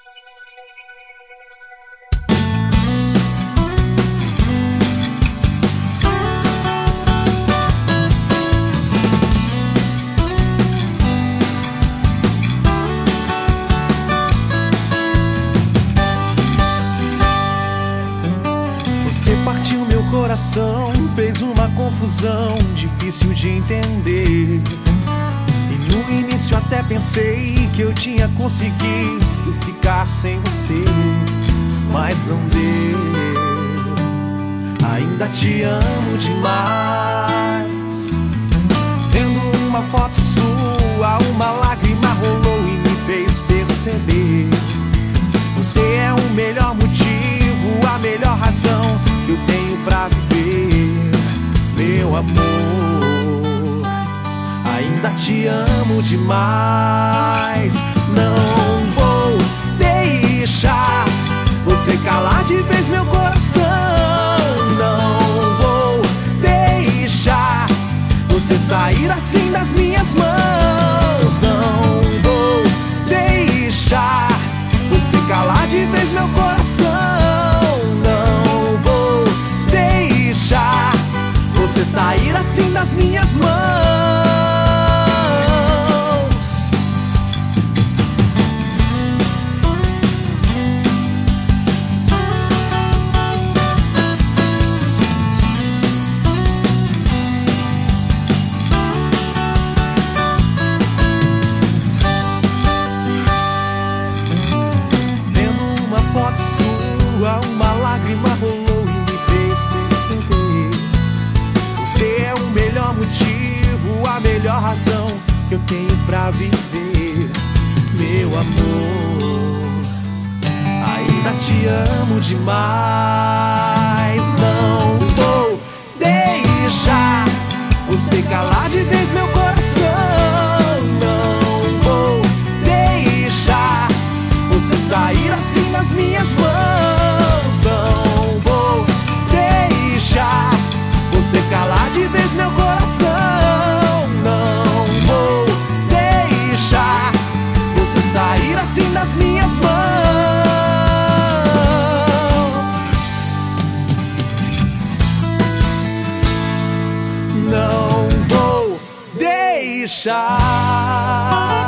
Você partiu meu coração, fez uma confusão difícil de entender. E no início até pensei que eu tinha conseguido ficar sem você, mas não deu. Ainda te amo demais. Vendo uma foto sua, uma lágrima rolou e me fez perceber. Você é o melhor motivo, a melhor razão que eu tenho pra viver, meu amor. Ainda te amo demais. Não vou deixar você calar de vez meu coração. Não vou deixar você sair assim das minhas mãos. Não vou deixar você calar de vez meu coração. Não vou deixar você sair assim das minhas mãos. Foto sua, uma lágrima rolou e me fez perceber. Você é o melhor motivo, a melhor razão que eu tenho pra viver, meu amor. Ainda te amo demais. Não vou deixar você calar de vez meu coração. Não vou deixar você sair assim das minhas mãos. Não vou deixar você calar de vez meu coração. Não vou deixar você sair assim das minhas mãos. Não vou deixar.